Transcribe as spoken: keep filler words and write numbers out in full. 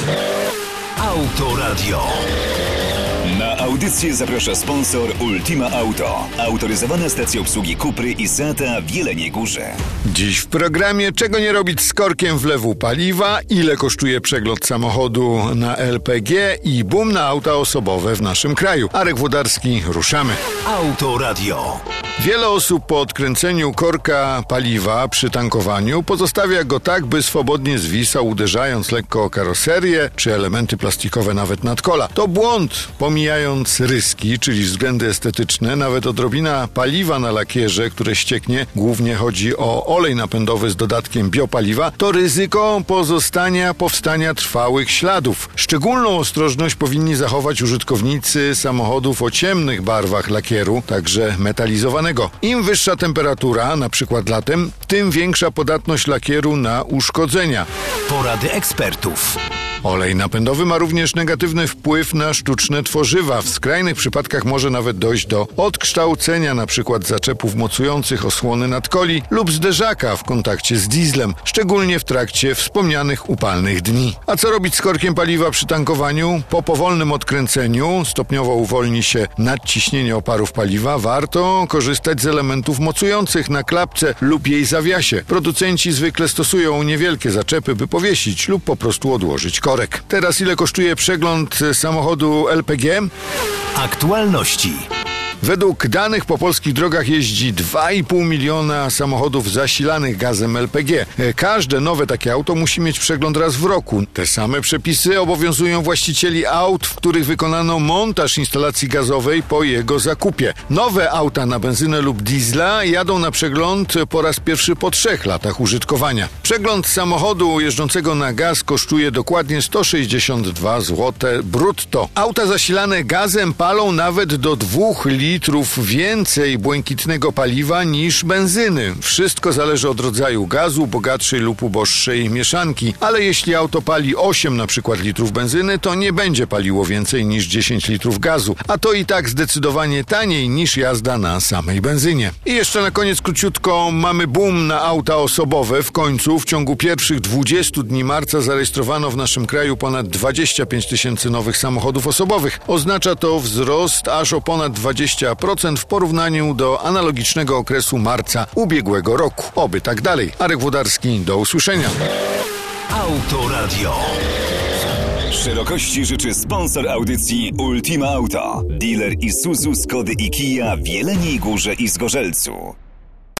Autoradio. Na audycję zaprasza sponsor Ultima Auto. Autoryzowana stacja obsługi Cupry i Seata w Jeleniej Górze. Dziś w programie czego nie robić z korkiem wlewu paliwa, ile kosztuje przegląd samochodu na L P G i boom na auta osobowe w naszym kraju. Arek Włodarski, ruszamy. Autoradio. Wiele osób po odkręceniu korka paliwa przy tankowaniu pozostawia go tak, by swobodnie zwisał, uderzając lekko o karoserię czy elementy plastikowe nawet nad kola. To błąd. Pomijając ryski, czyli względy estetyczne, nawet odrobina paliwa na lakierze, które ścieknie, głównie chodzi o olej napędowy z dodatkiem biopaliwa, to ryzyko pozostania powstania trwałych śladów. Szczególną ostrożność powinni zachować użytkownicy samochodów o ciemnych barwach lakieru, także metalizowanego. Im wyższa temperatura, na przykład latem, tym większa podatność lakieru na uszkodzenia. Porady ekspertów. Olej napędowy ma również negatywny wpływ na sztuczne tworzywa. W skrajnych przypadkach może nawet dojść do odkształcenia np. zaczepów mocujących osłony nadkoli lub zderzaka w kontakcie z dieslem, szczególnie w trakcie wspomnianych upalnych dni. A co robić z korkiem paliwa przy tankowaniu? Po powolnym odkręceniu stopniowo uwolni się nadciśnienie oparów paliwa. Warto korzystać z elementów mocujących na klapce lub jej zawiasie. Producenci zwykle stosują niewielkie zaczepy, by powiesić lub po prostu odłożyć korek. Teraz ile kosztuje przegląd samochodu L P G? Aktualności. Według danych po polskich drogach jeździ dwa i pół miliona samochodów zasilanych gazem L P G. Każde nowe takie auto musi mieć przegląd raz w roku. Te same przepisy obowiązują właścicieli aut, w których wykonano montaż instalacji gazowej po jego zakupie. Nowe auta na benzynę lub diesla jadą na przegląd po raz pierwszy po trzech latach użytkowania. Przegląd samochodu jeżdżącego na gaz kosztuje dokładnie sto sześćdziesiąt dwa złote brutto. Auta zasilane gazem palą nawet do dwóch litrów litrów więcej błękitnego paliwa niż benzyny. Wszystko zależy od rodzaju gazu, bogatszej lub uboższej mieszanki. Ale jeśli auto pali osiem na przykład litrów benzyny, to nie będzie paliło więcej niż dziesięć litrów gazu. A to i tak zdecydowanie taniej niż jazda na samej benzynie. I jeszcze na koniec króciutko, mamy boom na auta osobowe. W końcu w ciągu pierwszych dwudziestu dni marca zarejestrowano w naszym kraju ponad dwadzieścia pięć tysięcy nowych samochodów osobowych. Oznacza to wzrost aż o ponad dwadzieścia procent w porównaniu do analogicznego okresu marca ubiegłego roku. Oby tak dalej. Arek Włodarski, do usłyszenia. Autoradio. Szerokości życzy sponsor audycji Ultima Auto. Dealer Isuzu, Skody i Kia w Jeleniej Górze i Zgorzelcu.